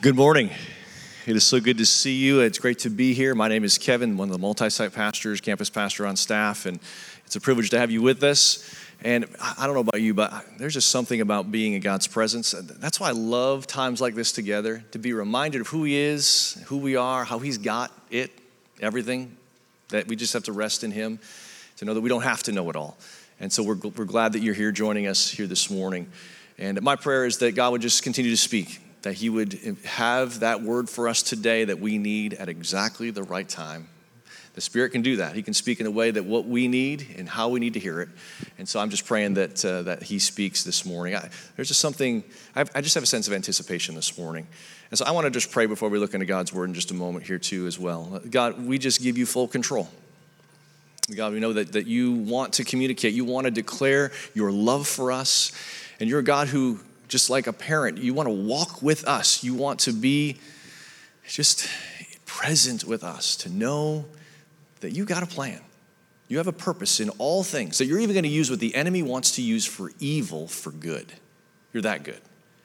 Good morning. It is so good to see you. It's great to be here. My name is Kevin, one of the multi-site pastors, campus pastor on staff, and it's a privilege to have you with us. And I don't know about you, but there's just something about being in God's presence. That's why I love times like this together, to be reminded of who He is, who we are, how He's got it, everything, that we just have to rest in Him, to know that we don't have to know it all. And so we're glad that you're here joining us here this morning. And my prayer is that God would just continue to speak, that He would have that word for us today that we need at exactly the right time. The Spirit can do that. He can speak in a way that what we need and how we need to hear it. And so I'm just praying that He speaks this morning. There's just something, I just have a sense of anticipation this morning. And so I want to just pray before we look into God's word in just a moment here too as well. God, we just give You full control. God, we know that You want to communicate. You want to declare Your love for us. And You're a God who, just like a parent, You want to walk with us. You want to be just present with us, to know that You got a plan. You have a purpose in all things, that You're even going to use what the enemy wants to use for evil for good. You're that good.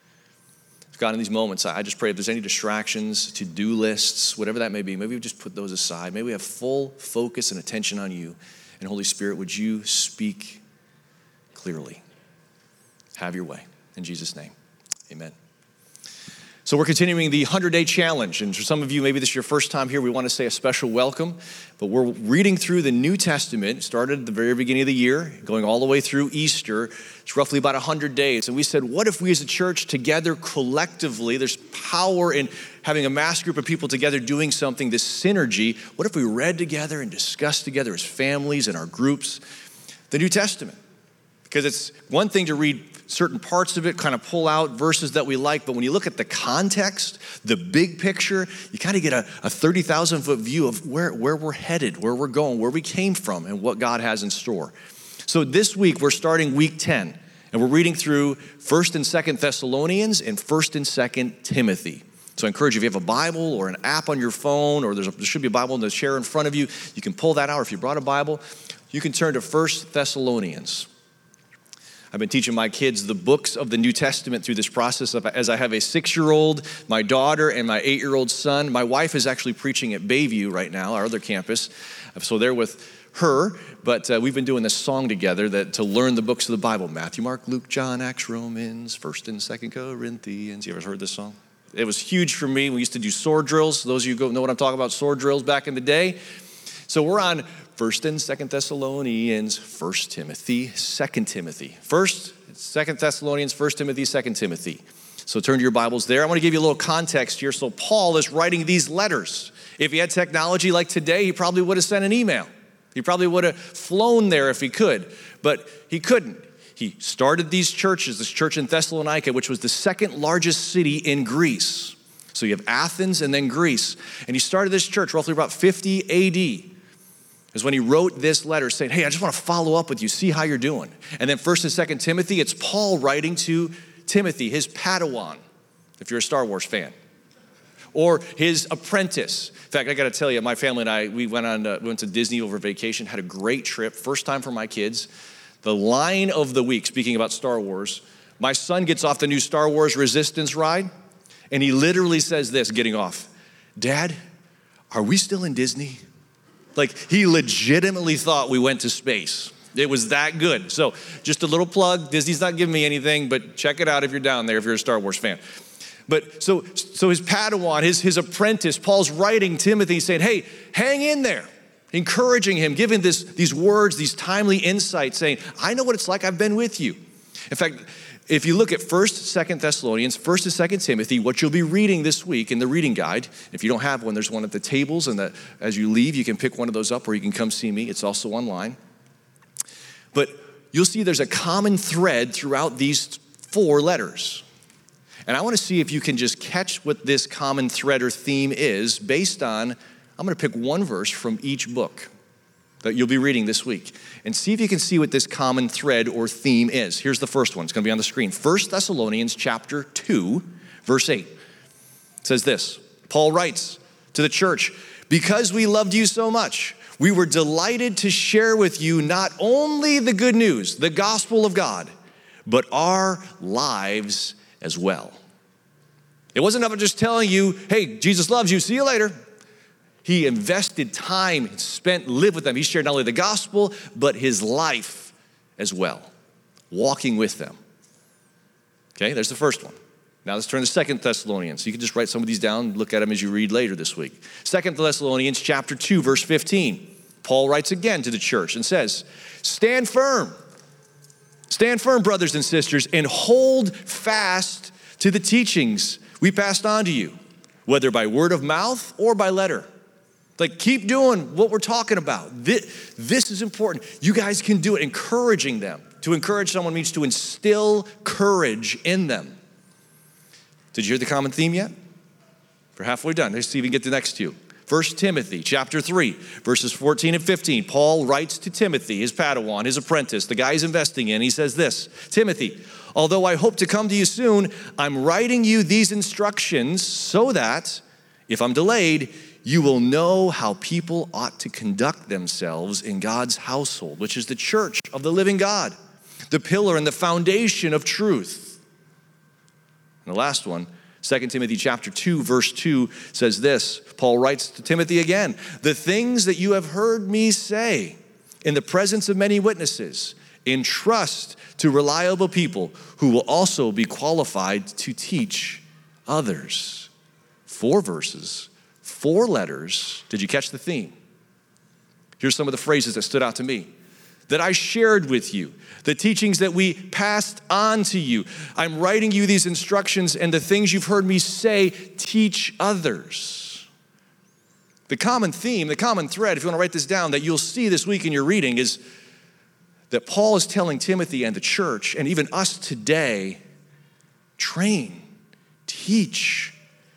God, in these moments, I just pray if there's any distractions, to-do lists, whatever that may be, maybe we just put those aside. Maybe we have full focus and attention on You. And Holy Spirit, would You speak clearly? Have Your way. In Jesus' name, amen. So we're continuing the 100-day challenge. And for some of you, maybe this is your first time here, we want to say a special welcome. But we're reading through the New Testament, started at the very beginning of the year, going all the way through Easter. It's roughly about 100 days. And we said, what if we as a church together collectively, there's power in having a mass group of people together doing something, this synergy. What if we read together and discussed together as families and our groups the New Testament? Because it's one thing to read certain parts of it, kind of pull out verses that we like, but when you look at the context, the big picture, you kind of get a 30,000-foot view of where we're headed, where we're going, where we came from, and what God has in store. So this week, we're starting week 10, and we're reading through 1st and 2nd Thessalonians and 1st and 2nd Timothy. So I encourage you, if you have a Bible or an app on your phone, or there should be a Bible in the chair in front of you, you can pull that out. Or if you brought a Bible, you can turn to 1st Thessalonians. I've been teaching my kids the books of the New Testament through this process as I have a 6-year-old, my daughter, and my 8-year-old son. My wife is actually preaching at Bayview right now, our other campus. So they're with her, but we've been doing this song together to learn the books of the Bible. Matthew, Mark, Luke, John, Acts, Romans, 1st and 2nd Corinthians. You ever heard this song? It was huge for me. We used to do sword drills. Those of you who know what I'm talking about, sword drills back in the day. So we're on 1st and 2nd Thessalonians, 1st Timothy, 2nd Timothy. 1st, 2nd Thessalonians, 1st Timothy, 2nd Timothy. So turn to your Bibles there. I want to give you a little context here. So Paul is writing these letters. If he had technology like today, he probably would have sent an email. He probably would have flown there if he could, but he couldn't. He started these churches, this church in Thessalonica, which was the second largest city in Greece. So you have Athens and then Greece. And he started this church roughly about 50 A.D., is when he wrote this letter saying, hey, I just want to follow up with you, see how you're doing. And then 1st and 2nd Timothy, it's Paul writing to Timothy, his Padawan, if you're a Star Wars fan, or his apprentice. In fact, I got to tell you, my family and I, we went to Disney over vacation, had a great trip, first time for my kids. The line of the week, speaking about Star Wars, my son gets off the new Star Wars Resistance ride, and he literally says this, getting off, Dad, are we still in Disney? Like, he legitimately thought we went to space. It was that good. So just a little plug. Disney's not giving me anything, but check it out if you're down there, if you're a Star Wars fan. But so his Padawan, his apprentice, Paul's writing Timothy saying, hey, hang in there. Encouraging him, giving these words, these timely insights, saying, I know what it's like. I've been with you. In fact, if you look at 1st, 2nd Thessalonians, 1st and 2nd Timothy, what you'll be reading this week in the reading guide, if you don't have one, there's one at the tables, and as you leave, you can pick one of those up, or you can come see me. It's also online. But you'll see there's a common thread throughout these 4 letters. And I want to see if you can just catch what this common thread or theme is based on, I'm going to pick one verse from each book that you'll be reading this week, and see if you can see what this common thread or theme is. Here's the first one. It's going to be on the screen. 1 Thessalonians chapter 2, verse 8. It says this, Paul writes to the church, because we loved you so much, we were delighted to share with you not only the good news, the gospel of God, but our lives as well. It wasn't about just telling you, hey, Jesus loves you, see you later. He invested time, lived with them. He shared not only the gospel, but his life as well, walking with them. Okay, there's the first one. Now let's turn to 2 Thessalonians. You can just write some of these down, look at them as you read later this week. 2 Thessalonians chapter 2, verse 15. Paul writes again to the church and says, stand firm. Stand firm, brothers and sisters, and hold fast to the teachings we passed on to you, whether by word of mouth or by letter. Like, keep doing what we're talking about. This is important. You guys can do it, encouraging them. To encourage someone means to instill courage in them. Did you hear the common theme yet? We're halfway done. Let's see if we can get to the next two. 1 Timothy chapter 3, verses 14 and 15. Paul writes to Timothy, his Padawan, his apprentice, the guy he's investing in. He says this, Timothy, although I hope to come to you soon, I'm writing you these instructions so that, if I'm delayed, you will know how people ought to conduct themselves in God's household, which is the church of the living God, the pillar and the foundation of truth. And the last one, 2 Timothy chapter 2, verse 2 says this. Paul writes to Timothy again, the things that you have heard me say in the presence of many witnesses, entrust to reliable people who will also be qualified to teach others. 4 verses, 4 letters. Did you catch the theme? Here's some of the phrases that stood out to me. That I shared with you, the teachings that we passed on to you. I'm writing you these instructions, and the things you've heard me say, teach others. The common theme, the common thread, if you want to write this down, that you'll see this week in your reading is that Paul is telling Timothy and the church, and even us today, train, teach,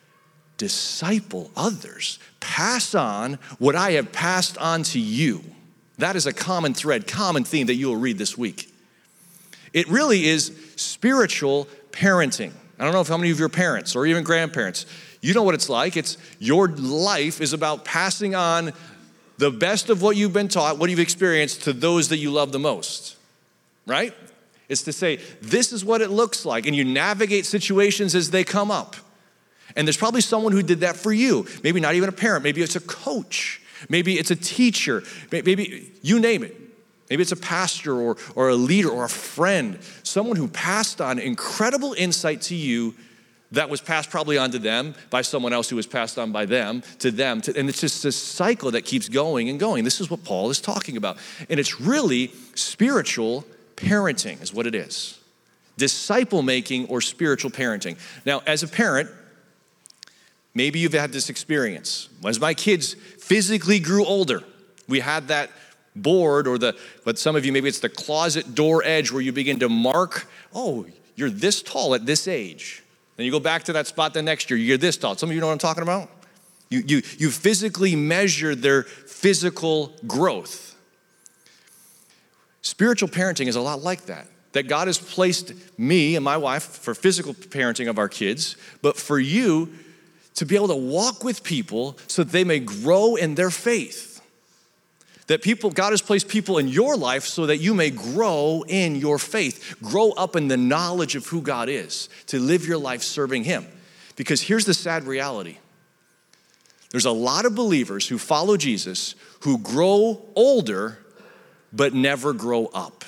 disciple others. Pass on what I have passed on to you. That is a common thread, common theme that you will read this week. It really is spiritual parenting. I don't know if how many of your parents or even grandparents, you know what it's like. It's your life is about passing on the best of what you've been taught, what you've experienced to those that you love the most, right? It's to say, this is what it looks like, and you navigate situations as they come up. And there's probably someone who did that for you. Maybe not even a parent, maybe it's a coach. Maybe it's a teacher, maybe you name it. Maybe it's a pastor or a leader or a friend, someone who passed on incredible insight to you that was passed probably on to them by someone else who was passed on by them, and it's just this cycle that keeps going and going. This is what Paul is talking about. And it's really spiritual parenting is what it is. Disciple making or spiritual parenting. Now, as a parent, maybe you've had this experience. As my kids physically grew older, we had that board but some of you, maybe it's the closet door edge where you begin to mark, oh, you're this tall at this age. Then you go back to that spot the next year, you're this tall. Some of you know what I'm talking about? You physically measure their physical growth. Spiritual parenting is a lot like that. That God has placed me and my wife for physical parenting of our kids, but for you, to be able to walk with people so that they may grow in their faith. That God has placed people in your life so that you may grow in your faith, grow up in the knowledge of who God is, to live your life serving Him. Because here's the sad reality. There's a lot of believers who follow Jesus who grow older but never grow up.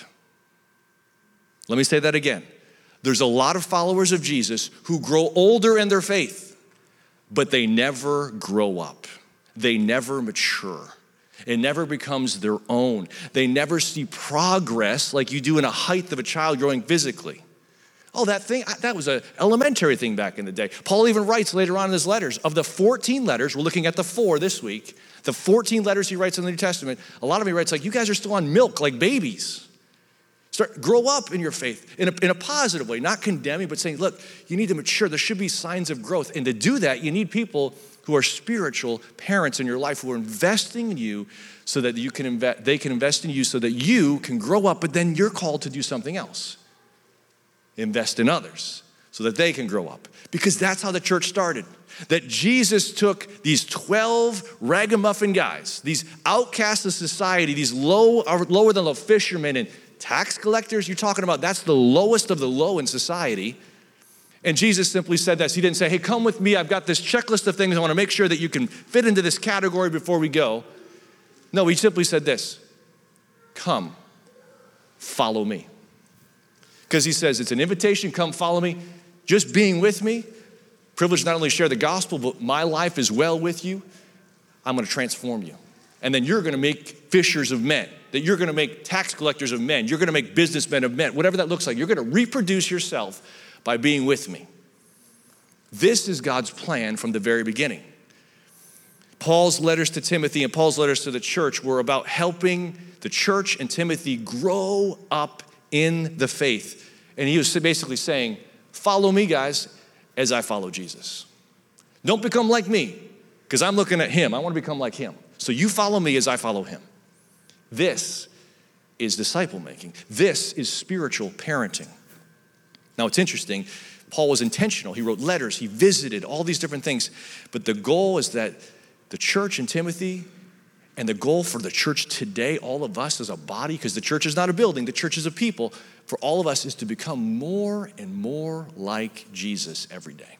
Let me say that again. There's a lot of followers of Jesus who grow older in their faith, but they never grow up. They never mature. It never becomes their own. They never see progress like you do in a height of a child growing physically. Oh, that was an elementary thing back in the day. Paul even writes later on in his letters, of the 14 letters, we're looking at the 4 this week, the 14 letters he writes in the New Testament, a lot of them he writes like, you guys are still on milk like babies. Grow up in your faith in a positive way, not condemning, but saying, look, you need to mature. There should be signs of growth. And to do that, you need people who are spiritual parents in your life who are investing in you so that they can invest in you so that you can grow up, but then you're called to do something else. Invest in others so that they can grow up. Because that's how the church started. That Jesus took these 12 ragamuffin guys, these outcasts of society, these lower than low fishermen and tax collectors, you're talking about that's the lowest of the low in society. And Jesus simply said this. He didn't say, hey, come with me. I've got this checklist of things. I want to make sure that you can fit into this category before we go. No, he simply said this. Come, follow me. Because he says it's an invitation, come follow me. Just being with me, privileged not only to share the gospel, but my life is well with you. I'm going to transform you. And then you're going to make fishers of men, that you're going to make tax collectors of men. You're going to make businessmen of men, whatever that looks like. You're going to reproduce yourself by being with me. This is God's plan from the very beginning. Paul's letters to Timothy and Paul's letters to the church were about helping the church and Timothy grow up in the faith. And he was basically saying, follow me, guys, as I follow Jesus. Don't become like me, because I'm looking at him. I want to become like him. So you follow me as I follow him. This is disciple making. This is spiritual parenting. Now, it's interesting. Paul was intentional. He wrote letters. He visited all these different things. But the goal is that the church in Timothy and the goal for the church today, all of us as a body, because the church is not a building, the church is a people, for all of us is to become more and more like Jesus every day.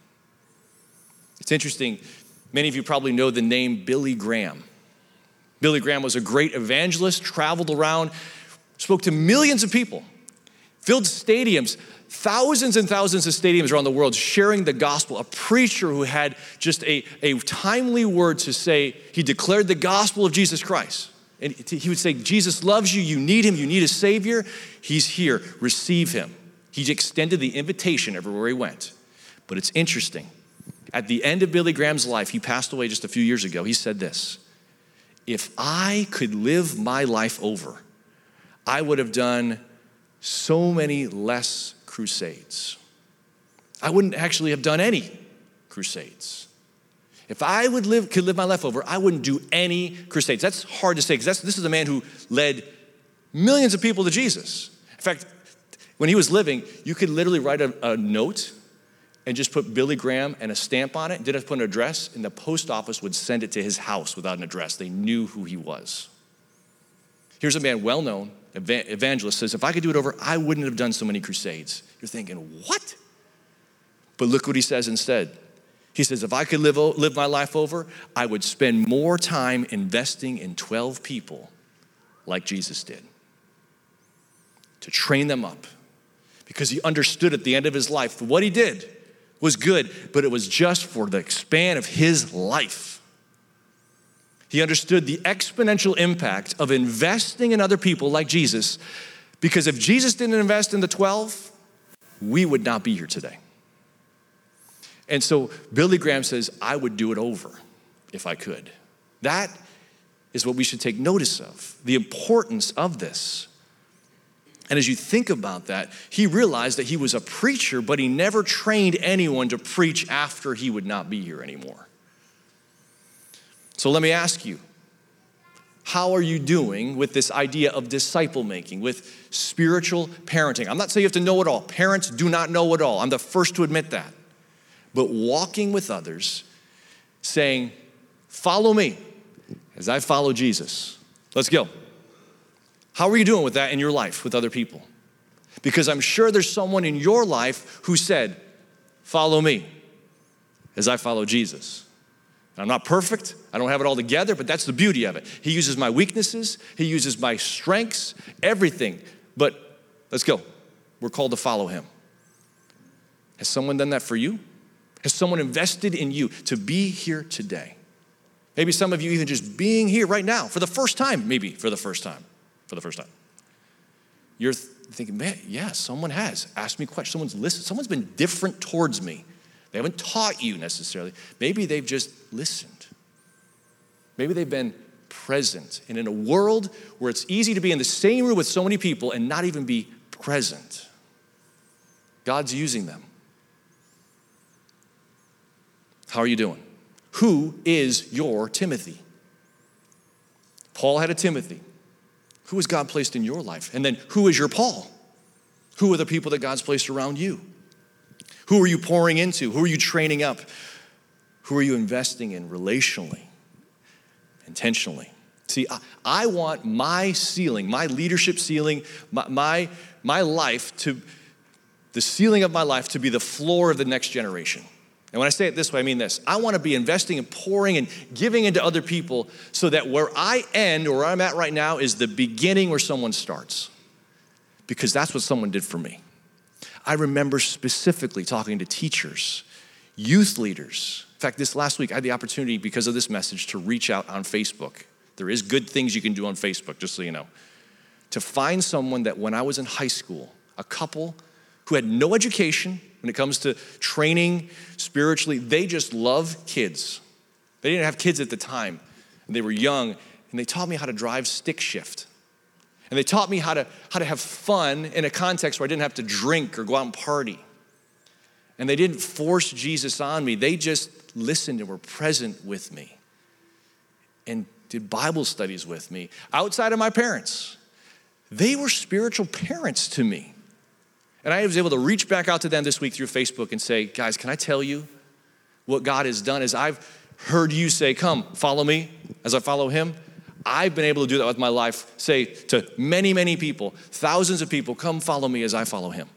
It's interesting. Many of you probably know the name Billy Graham. Billy Graham was a great evangelist, traveled around, spoke to millions of people, filled stadiums, thousands and thousands of stadiums around the world sharing the gospel, a preacher who had just a timely word to say. He declared the gospel of Jesus Christ. And he would say, Jesus loves you, you need him, you need a savior. He's here, receive him. He extended the invitation everywhere he went. But it's interesting. At the end of Billy Graham's life, he passed away just a few years ago, he said this, if I could live my life over, I would have done so many less crusades. I wouldn't actually have done any crusades. If I could live my life over, I wouldn't do any crusades. That's hard to say because this is a man who led millions of people to Jesus. In fact, when he was living, you could literally write a note and just put Billy Graham and a stamp on it, didn't have to put an address, and the post office would send it to his house without an address. They knew who he was. Here's a man well-known, evangelist, says, if I could do it over, I wouldn't have done so many crusades. You're thinking, what? But look what he says instead. He says, if I could live my life over, I would spend more time investing in 12 people like Jesus did, to train them up, because he understood at the end of his life what he did was good, but it was just for the span of his life. He understood the exponential impact of investing in other people like Jesus, because if Jesus didn't invest in the 12, we would not be here today. And so Billy Graham says, I would do it over if I could. That is what we should take notice of, the importance of this. And as you think about that, he realized that he was a preacher, but he never trained anyone to preach after he would not be here anymore. So let me ask you, how are you doing with this idea of disciple making, with spiritual parenting? I'm not saying you have to know it all. Parents do not know it all. I'm the first to admit that. But walking with others, saying, follow me as I follow Jesus. Let's go. How are you doing with that in your life with other people? Because I'm sure there's someone in your life who said, follow me as I follow Jesus. I'm not perfect. I don't have it all together, but that's the beauty of it. He uses my weaknesses. He uses my strengths, everything. But let's go. We're called to follow him. Has someone done that for you? Has someone invested in you to be here today? Maybe some of you even just being here right now for the first time, maybe for the first time. You're thinking, man, yeah, someone has asked me questions. Someone's listened. Someone's been different towards me. They haven't taught you necessarily. Maybe they've just listened. Maybe they've been present. And in a world where it's easy to be in the same room with so many people and not even be present, God's using them. How are you doing? Who is your Timothy? Paul had a Timothy. Who has God placed in your life? And then who is your Paul? Who are the people that God's placed around you? Who are you pouring into? Who are you training up? Who are you investing in relationally, intentionally? See, I want my ceiling, my leadership ceiling, my life to the ceiling of my life to be the floor of the next generation. And when I say it this way, I mean this. I want to be investing and pouring and giving into other people so that where I end or where I'm at right now is the beginning where someone starts. Because that's what someone did for me. I remember specifically talking to teachers, youth leaders. In fact, this last week I had the opportunity because of this message to reach out on Facebook. There is good things you can do on Facebook, just so you know. To find someone that when I was in high school, a couple who had no education when it comes to training spiritually, they just love kids. They didn't have kids at the time, and they were young, and they taught me how to drive stick shift. And they taught me how to have fun in a context where I didn't have to drink or go out and party. And they didn't force Jesus on me. They just listened and were present with me and did Bible studies with me outside of my parents. They were spiritual parents to me. And I was able to reach back out to them this week through Facebook and say, guys, can I tell you what God has done is I've heard you say, come, follow me as I follow him. I've been able to do that with my life, say to many, many people, thousands of people, come follow me as I follow him.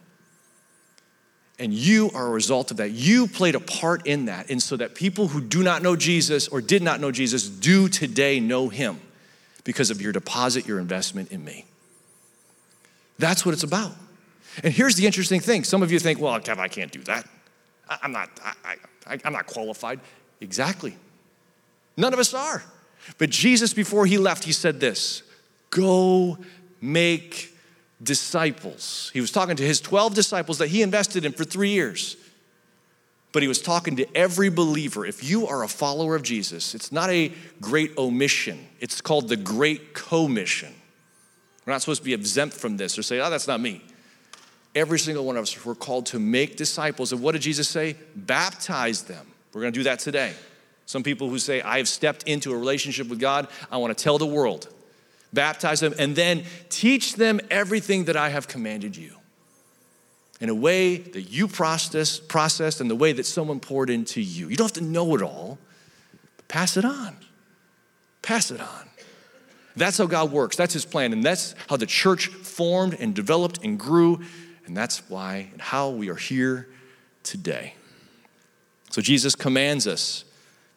And you are a result of that. You played a part in that. And so that people who do not know Jesus or did not know Jesus do today know him because of your deposit, your investment in me. That's what it's about. And here's the interesting thing. Some of you think, well, Kev, I can't do that. I'm not qualified. Exactly. None of us are. But Jesus, before he left, he said this, go make disciples. He was talking to his 12 disciples that he invested in for 3 years. But he was talking to every believer. If you are a follower of Jesus, it's not a great omission. It's called the Great Commission. We're not supposed to be exempt from this or say, oh, that's not me. Every single one of us, we're called to make disciples. And what did Jesus say? Baptize them. We're going to do that today. Some people who say, I have stepped into a relationship with God, I want to tell the world. Baptize them and then teach them everything that I have commanded you in a way that you processed and the way that someone poured into you. You don't have to know it all, but pass it on. Pass it on. That's how God works. That's his plan. And that's how the church formed and developed and grew. And that's why and how we are here today. So Jesus commands us,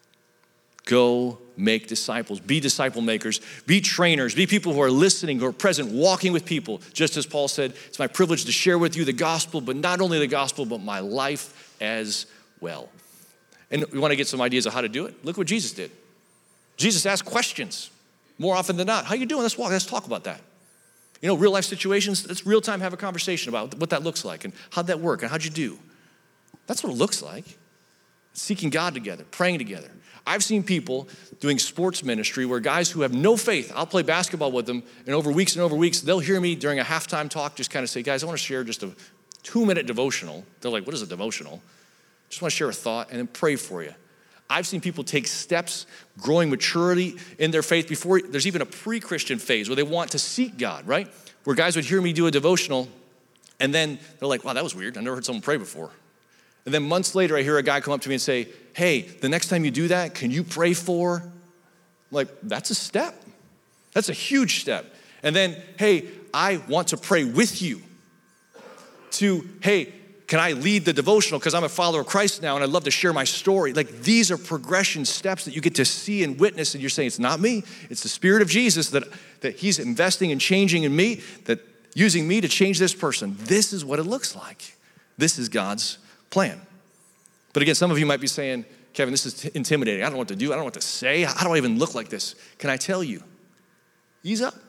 go make disciples, be disciple makers, be trainers, be people who are listening, who are present, walking with people. Just as Paul said, it's my privilege to share with you the gospel, but not only the gospel, but my life as well. And we want to get some ideas of how to do it. Look what Jesus did. Jesus asked questions more often than not. How you doing? Let's talk about that. You know, real life situations, it's real time, have a conversation about what that looks like and how'd that work and how'd you do? That's what it looks like. Seeking God together, praying together. I've seen people doing sports ministry where guys who have no faith, I'll play basketball with them, and over weeks, they'll hear me during a halftime talk just kind of say, guys, I want to share just a 2-minute devotional. They're like, what is a devotional? Just want to share a thought and then pray for you. I've seen people take steps, growing maturity in their faith before there's even a pre-Christian phase where they want to seek God, right? Where guys would hear me do a devotional and then they're like, wow, that was weird. I never heard someone pray before. And then months later, I hear a guy come up to me and say, hey, the next time you do that, can you pray for? I'm like, that's a step. That's a huge step. And then, hey, I want to pray with you. To, hey, can I lead the devotional because I'm a follower of Christ now and I'd love to share my story. Like these are progression steps that you get to see and witness and you're saying, it's not me, it's the Spirit of Jesus that he's investing and changing in me, that using me to change this person. This is what it looks like. This is God's plan. But again, some of you might be saying, Kevin, this is intimidating. I don't know what to do. I don't know what to say. How do I even look like this? Can I tell you? Ease up.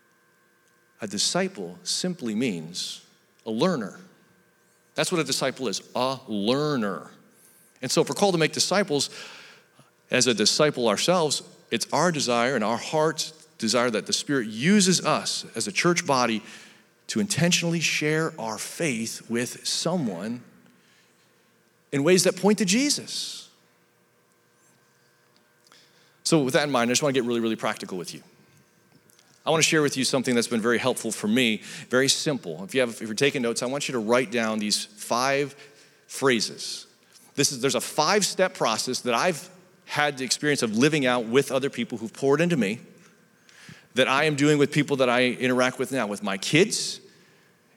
A disciple simply means a learner. That's what a disciple is, a learner. And so if we're called to make disciples, as a disciple ourselves, it's our desire and our heart's desire that the Spirit uses us as a church body to intentionally share our faith with someone in ways that point to Jesus. So with that in mind, I just want to get really, really practical with you. I want to share with you something that's been very helpful for me, very simple. If you're taking notes, I want you to write down these 5 phrases. There's a 5-step process that I've had the experience of living out with other people who've poured into me, that I am doing with people that I interact with now, with my kids,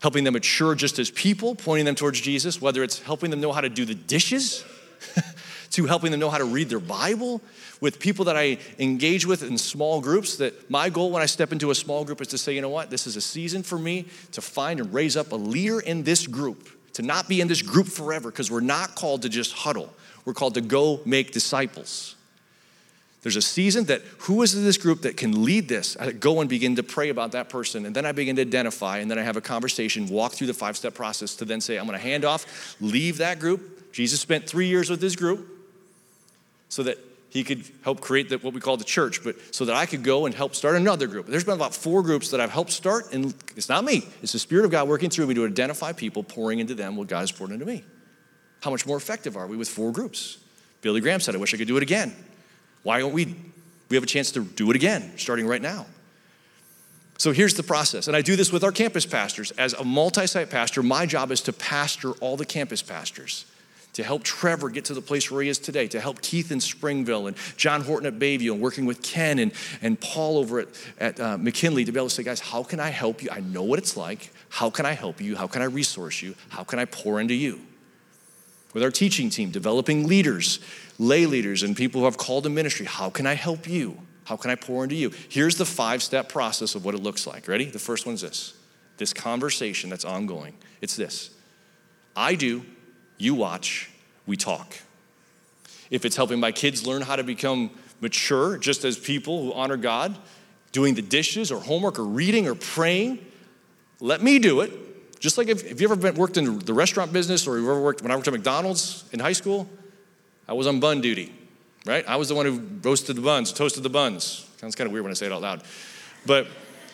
helping them mature just as people, pointing them towards Jesus, whether it's helping them know how to do the dishes, to helping them know how to read their Bible, with people that I engage with in small groups, that my goal when I step into a small group is to say, you know what, this is a season for me to find and raise up a leader in this group, to not be in this group forever, because we're not called to just huddle. We're called to go make disciples. There's a season that who is in this group that can lead this? I go and begin to pray about that person, and then I begin to identify, and then I have a conversation, walk through the 5-step process to then say, I'm going to hand off, leave that group. Jesus spent 3 years with this group so that he could help create what we call the church, but so that I could go and help start another group. There's been about 4 groups that I've helped start, and it's not me. It's the Spirit of God working through me to identify people, pouring into them what God has poured into me. How much more effective are we with 4 groups? Billy Graham said, I wish I could do it again. Why don't we have a chance to do it again, starting right now? So here's the process, and I do this with our campus pastors. As a multi-site pastor, my job is to pastor all the campus pastors, to help Trevor get to the place where he is today, to help Keith in Springville and John Horton at Bayview, and working with Ken and Paul over at McKinley to be able to say, guys, how can I help you? I know what it's like. How can I help you? How can I resource you? How can I pour into you? With our teaching team, developing leaders, lay leaders, and people who have called to ministry, how can I help you? How can I pour into you? Here's the 5-step process of what it looks like. Ready? The first one's this conversation that's ongoing. It's this: I do, you watch, we talk. If it's helping my kids learn how to become mature, just as people who honor God, doing the dishes or homework or reading or praying, let me do it. Just like if you ever worked in the restaurant business, or you ever worked, when I worked at McDonald's in high school, I was on bun duty, right? I was the one who roasted the buns, toasted the buns. Sounds kind of weird when I say it out loud. But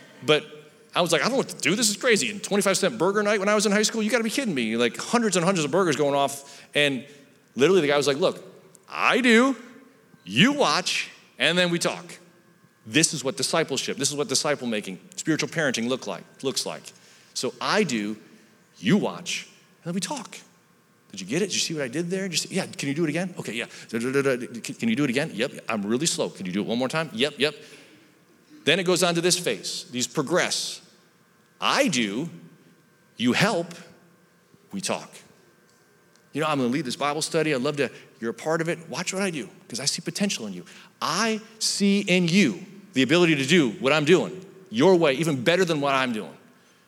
I was like, I don't know what to do. This is crazy. And 25-cent burger night when I was in high school, you got to be kidding me. Like hundreds and hundreds of burgers going off. And literally the guy was like, look, I do, you watch, and then we talk. This is what discipleship, this is what disciple making, spiritual parenting looks like. So I do, you watch, and then we talk. Did you get it? Did you see what I did there? Yeah, can you do it again? Okay, yeah. Can you do it again? Yep, I'm really slow. Can you do it one more time? Yep. Then it goes on to this phase. These progress. I do, you help, we talk. You know, I'm going to lead this Bible study. I'd love to, you're a part of it. Watch what I do, because I see potential in you. I see in you the ability to do what I'm doing your way, even better than what I'm doing.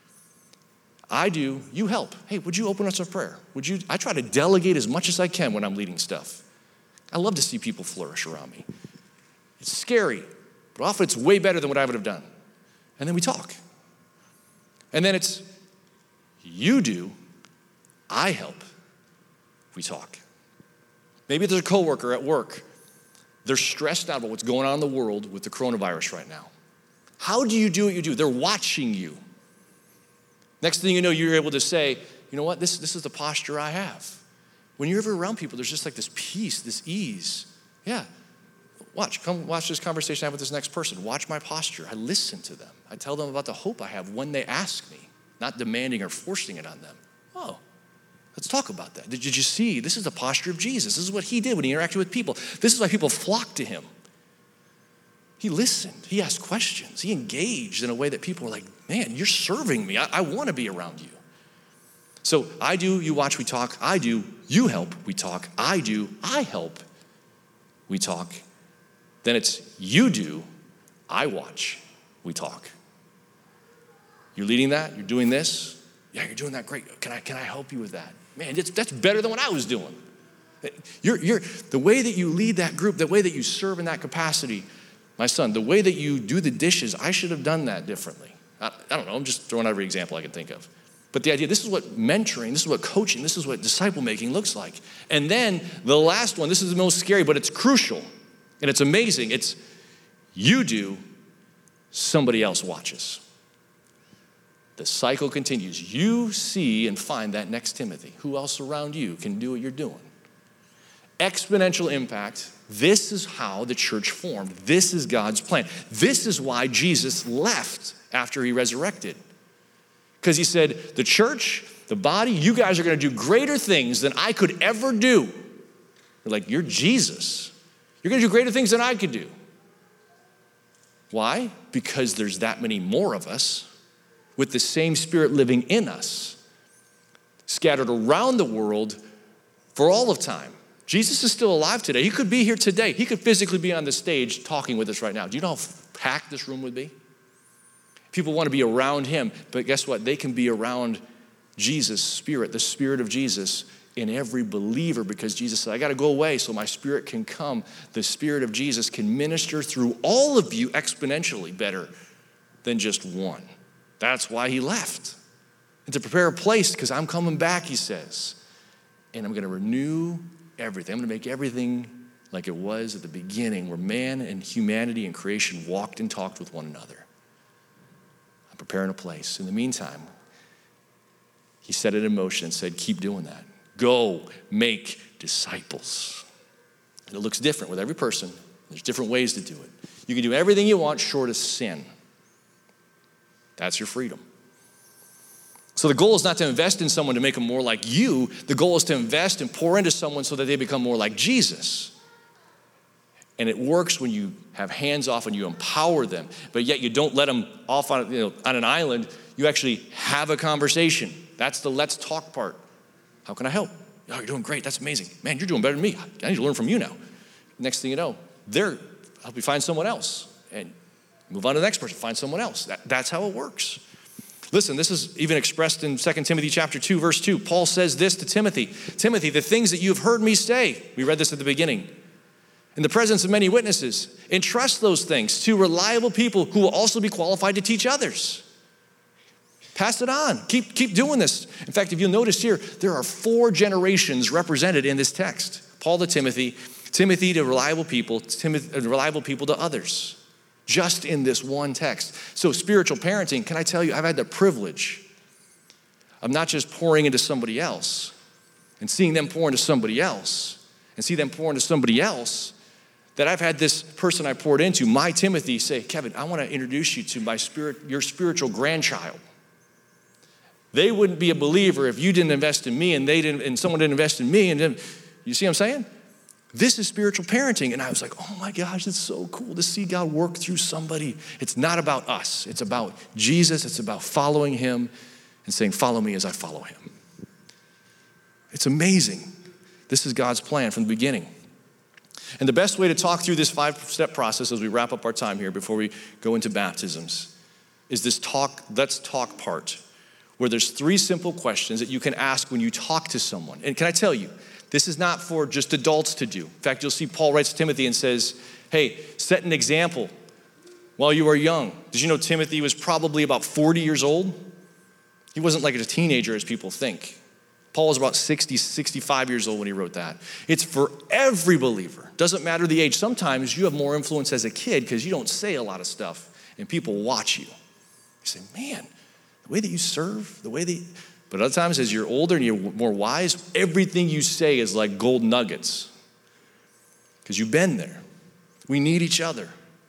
I do, you help. Hey, would you open us in prayer? I try to delegate as much as I can when I'm leading stuff. I love to see people flourish around me. It's scary, but often it's way better than what I would have done. And then we talk. And then it's, you do, I help, we talk. Maybe there's a coworker at work. They're stressed out about what's going on in the world with the coronavirus right now. How do you do what you do? They're watching you. Next thing you know, you're able to say, you know what, this is the posture I have. When you're ever around people, there's just like this peace, this ease. Yeah, come watch this conversation I have with this next person. Watch my posture. I listen to them. I tell them about the hope I have when they ask me, not demanding or forcing it on them. Oh, let's talk about that. Did you see? This is the posture of Jesus. This is what he did when he interacted with people. This is why people flocked to him. He listened. He asked questions. He engaged in a way that people were like, man, you're serving me. I want to be around you. So I do, you watch, we talk. I do, you help, we talk. I do, I help, we talk. Then it's you do, I watch, we talk. You're leading that? You're doing this? Yeah, you're doing that great. Can I help you with that? Man, that's better than what I was doing. You're the way that you lead that group, the way that you serve in that capacity. My son, the way that you do the dishes, I should have done that differently. I don't know, I'm just throwing out every example I can think of. But the idea, this is what mentoring, this is what coaching, this is what disciple making looks like. And then the last one, this is the most scary, but it's crucial and it's amazing. It's you do, somebody else watches. The cycle continues. You see and find that next Timothy. Who else around you can do what you're doing? Exponential impact. This is how the church formed. This is God's plan. This is why Jesus left after he resurrected. Because he said, the church, the body, you guys are going to do greater things than I could ever do. They're like, you're Jesus. You're going to do greater things than I could do. Why? Because there's that many more of us. with the same Spirit living in us, scattered around the world for all of time. Jesus is still alive today. He could be here today. He could physically be on the stage talking with us right now. Do you know how packed this room would be? People want to be around him, but guess what? They can be around Jesus' Spirit, the Spirit of Jesus in every believer, because Jesus said, I got to go away so my Spirit can come. The Spirit of Jesus can minister through all of you exponentially better than just one. That's why he left. And to prepare a place, because I'm coming back, he says. And I'm going to renew everything. I'm going to make everything like it was at the beginning, where man and humanity and creation walked and talked with one another. I'm preparing a place. In the meantime, he set it in motion and said, keep doing that. Go make disciples. And it looks different with every person. There's different ways to do it. You can do everything you want short of sin. That's your freedom. So the goal is not to invest in someone to make them more like you. The goal is to invest and pour into someone so that they become more like Jesus. And it works when you have hands off and you empower them, but yet you don't let them off on an island. You actually have a conversation. That's the let's talk part. How can I help? Oh, you're doing great. That's amazing. Man, you're doing better than me. I need to learn from you now. Next thing you know, help you find someone else and move on to the next person, find someone else. That's how it works. Listen, this is even expressed in 2 Timothy chapter 2, verse 2. Paul says this to Timothy. Timothy, the things that you have heard me say, we read this at the beginning, in the presence of many witnesses, entrust those things to reliable people who will also be qualified to teach others. Pass it on. Keep doing this. In fact, if you'll notice here, there are 4 generations represented in this text. Paul to Timothy, Timothy to reliable people, reliable people to others. Just in this one text. So spiritual parenting, can I tell you, I've had the privilege of not just pouring into somebody else and seeing them pour into somebody else and see them pour into somebody else, that I've had this person I poured into, my Timothy, say, Kevin, I want to introduce you to your spiritual grandchild. They wouldn't be a believer if you didn't invest in me and someone didn't invest in me. And then, you see what I'm saying? This is spiritual parenting. And I was like, oh my gosh, it's so cool to see God work through somebody. It's not about us. It's about Jesus. It's about following him and saying, follow me as I follow him. It's amazing. This is God's plan from the beginning. And the best way to talk through this 5-step process as we wrap up our time here before we go into baptisms is this let's talk part, where there's 3 simple questions that you can ask when you talk to someone. And can I tell you, this is not for just adults to do. In fact, you'll see Paul writes to Timothy and says, hey, set an example while you are young. Did you know Timothy was probably about 40 years old? He wasn't like a teenager as people think. Paul was about 60, 65 years old when he wrote that. It's for every believer. Doesn't matter the age. Sometimes you have more influence as a kid because you don't say a lot of stuff and people watch you. You say, man, the way that you serve, but other times as you're older and you're more wise, everything you say is like gold nuggets because you've been there. We need each other.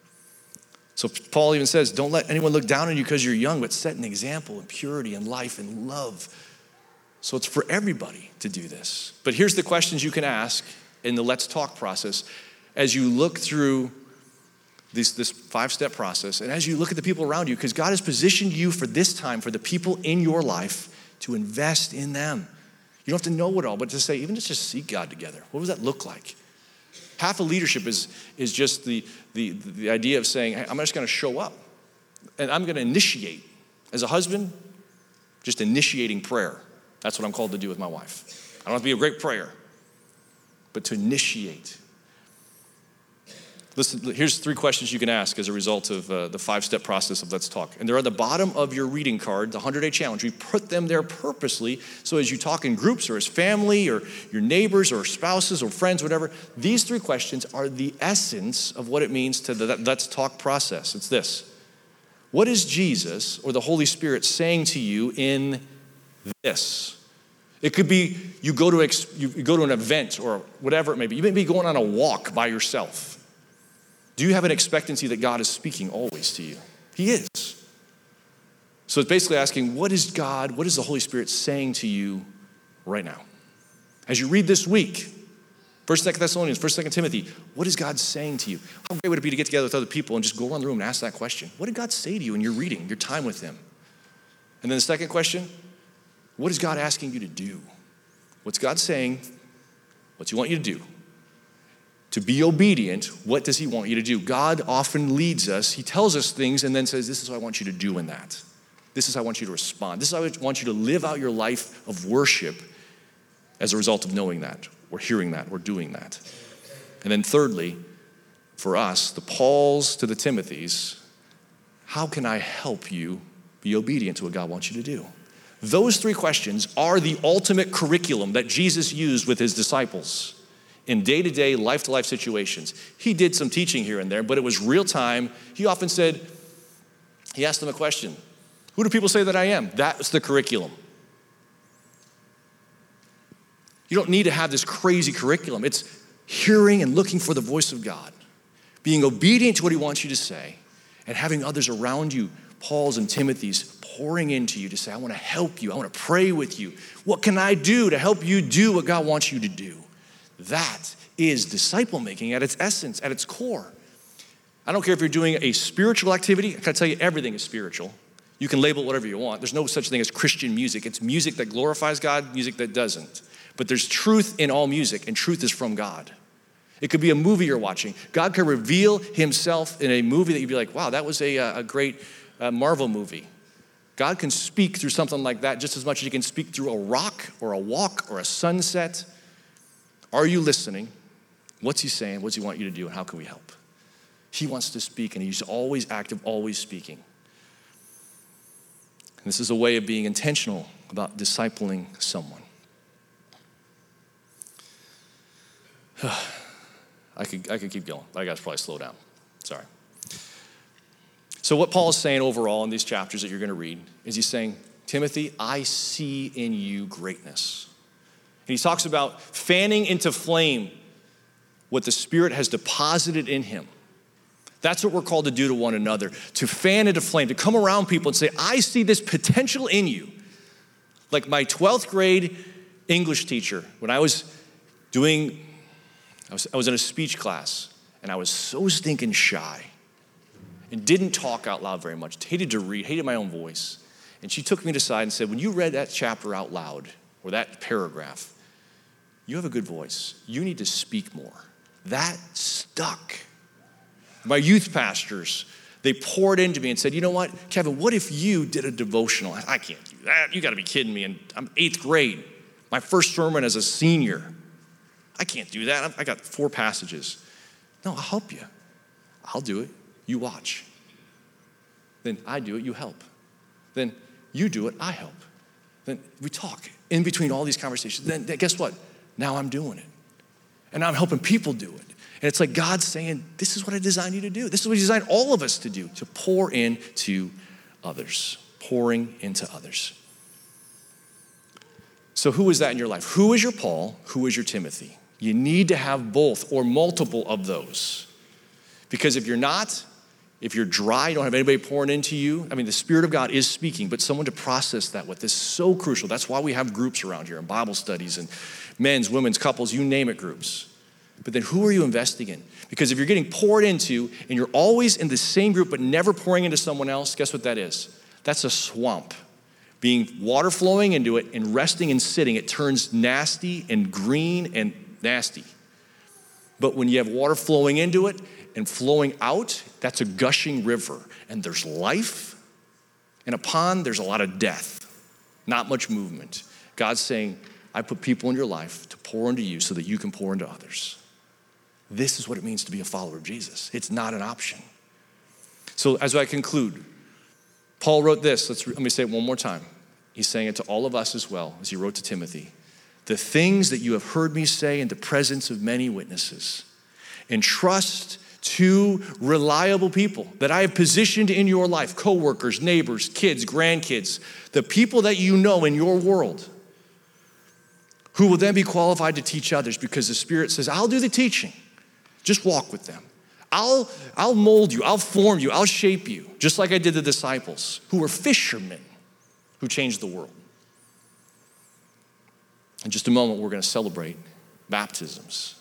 So Paul even says, don't let anyone look down on you because you're young, but set an example in purity and life and love. So it's for everybody to do this. But here's the questions you can ask in the Let's Talk process as you look through this 5-step process and as you look at the people around you, because God has positioned you for this time, for the people in your life, to invest in them. You don't have to know it all, but to say, even just seek God together. What does that look like? Half of leadership is just the idea of saying, hey, I'm just going to show up and I'm going to initiate. As a husband, just initiating prayer. That's what I'm called to do with my wife. I don't have to be a great prayer, but to initiate. Listen, here's 3 questions you can ask as a result of the 5-step process of Let's Talk. And they're at the bottom of your reading card, the 100-day challenge. We put them there purposely so as you talk in groups or as family or your neighbors or spouses or friends, whatever, these 3 questions are the essence of what it means to the Let's Talk process. It's this. What is Jesus or the Holy Spirit saying to you in this? It could be you go to an event or whatever it may be. You may be going on a walk by yourself. Do you have an expectancy that God is speaking always to you? He is. So it's basically asking, what is the Holy Spirit saying to you right now? As you read this week, 1st, 2nd Thessalonians, 1st, 2nd Timothy, what is God saying to you? How great would it be to get together with other people and just go around the room and ask that question? What did God say to you in your reading, your time with him? And then the second question, what is God asking you to do? What's God saying? What's he want you to do? To be obedient, what does he want you to do? God often leads us. He tells us things and then says, this is what I want you to do in that. This is how I want you to respond. This is how I want you to live out your life of worship as a result of knowing that, or hearing that, or doing that. And then thirdly, for us, the Pauls to the Timothys, how can I help you be obedient to what God wants you to do? Those three questions are the ultimate curriculum that Jesus used with his disciples in day-to-day, life-to-life situations. He did some teaching here and there, but it was real time. He often said, he asked them a question, who do people say that I am? That's the curriculum. You don't need to have this crazy curriculum. It's hearing and looking for the voice of God, being obedient to what he wants you to say, and having others around you, Paul's and Timothy's, pouring into you to say, I want to help you. I want to pray with you. What can I do to help you do what God wants you to do? That is disciple making at its essence, at its core. I don't care if you're doing a spiritual activity. I can tell you everything is spiritual. You can label it whatever you want. There's no such thing as Christian music. It's music that glorifies God, music that doesn't. But there's truth in all music, and truth is from God. It could be a movie you're watching. God could reveal himself in a movie that you'd be like, wow, that was a great Marvel movie. God can speak through something like that just as much as he can speak through a rock or a walk or a sunset. Are you listening? What's he saying? What's he want you to do? And how can we help? He wants to speak, and he's always active, always speaking. And this is a way of being intentional about discipling someone. I could keep going, but I got to probably slow down. Sorry. So what Paul is saying overall in these chapters that you're going to read is he's saying, Timothy, I see in you greatness. And he talks about fanning into flame what the Spirit has deposited in him. That's what we're called to do to one another, to fan into flame, to come around people and say, I see this potential in you. Like my 12th grade English teacher, when I was in a speech class, and I was so stinking shy and didn't talk out loud very much, hated to read, hated my own voice. And she took me aside and said, when you read that chapter out loud, or that paragraph, you have a good voice. You need to speak more. That stuck. My youth pastors, they poured into me and said, you know what, Kevin, what if you did a devotional? I can't do that. You got to be kidding me. And I'm 8th grade, my first sermon as a senior. I can't do that. I got 4 passages. No, I'll help you. I'll do it. You watch. Then I do it. You help. Then you do it. I help. Then we talk in between all these conversations. Then guess what? Now I'm doing it. And I'm helping people do it. And it's like God's saying, this is what I designed you to do. This is what he designed all of us to do, to pour into others, pouring into others. So who is that in your life? Who is your Paul? Who is your Timothy? You need to have both or multiple of those. Because if you're not, if you're dry, you don't have anybody pouring into you, I mean, the Spirit of God is speaking, but someone to process that with is so crucial. That's why we have groups around here and Bible studies and men's, women's, couples, you name it, groups. But then who are you investing in? Because if you're getting poured into and you're always in the same group but never pouring into someone else, guess what that is? That's a swamp. Being water flowing into it and resting and sitting, it turns nasty and green and nasty. But when you have water flowing into it and flowing out, that's a gushing river. And there's life. In a pond, there's a lot of death. Not much movement. God's saying, I put people in your life to pour into you so that you can pour into others. This is what it means to be a follower of Jesus. It's not an option. So as I conclude, Paul wrote this. Let me say it one more time. He's saying it to all of us as well, as he wrote to Timothy. The things that you have heard me say in the presence of many witnesses, entrust to reliable people that I have positioned in your life, coworkers, neighbors, kids, grandkids, the people that you know in your world, who will then be qualified to teach others because the Spirit says, I'll do the teaching. Just walk with them. I'll mold you. I'll form you. I'll shape you, just like I did the disciples who were fishermen who changed the world. In just a moment, we're going to celebrate baptisms.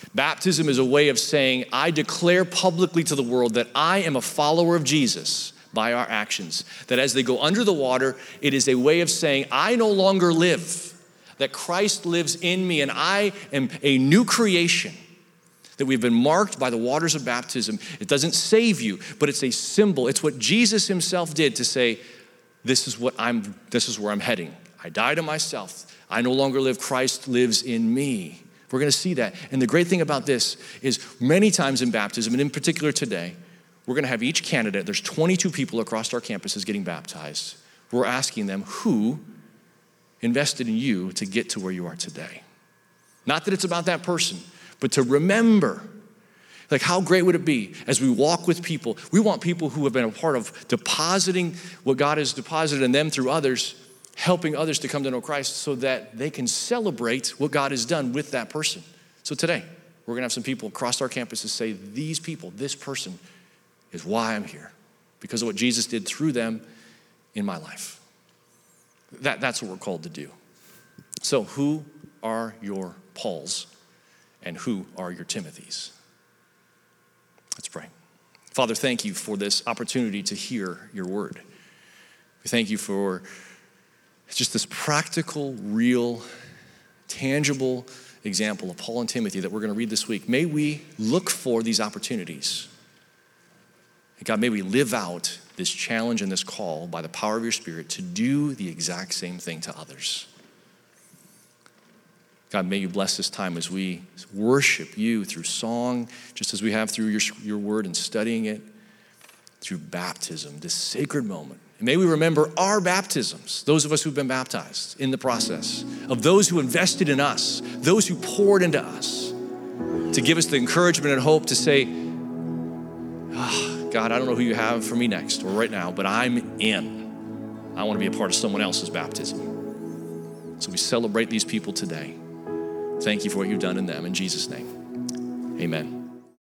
Baptism is a way of saying, I declare publicly to the world that I am a follower of Jesus by our actions. That as they go under the water, it is a way of saying, I no longer live, that Christ lives in me, and I am a new creation. That we've been marked by the waters of baptism. It doesn't save you, but it's a symbol. It's what Jesus himself did to say, this is where I'm heading. I die to myself. I no longer live, Christ lives in me. We're gonna see that. And the great thing about this is many times in baptism, and in particular today, we're gonna have each candidate, there's 22 people across our campuses getting baptized. We're asking them, who invested in you to get to where you are today? Not that it's about that person, but to remember, like how great would it be as we walk with people? We want people who have been a part of depositing what God has deposited in them through others, helping others to come to know Christ so that they can celebrate what God has done with that person. So today, we're gonna have some people across our campuses say, these people, this person is why I'm here, because of what Jesus did through them in my life. That's what we're called to do. So who are your Pauls? And who are your Timothys? Let's pray. Father, thank you for this opportunity to hear your word. We thank you for just this practical, real, tangible example of Paul and Timothy that we're going to read this week. May we look for these opportunities. And God, may we live out this challenge and this call by the power of your Spirit to do the exact same thing to others. God, may you bless this time as we worship you through song, just as we have through your word and studying it, through baptism, this sacred moment. And may we remember our baptisms, those of us who've been baptized in the process, of those who invested in us, those who poured into us, to give us the encouragement and hope to say, God, I don't know who you have for me next or right now, but I'm in. I want to be a part of someone else's baptism. So we celebrate these people today. Thank you for what you've done in them. In Jesus' name, amen.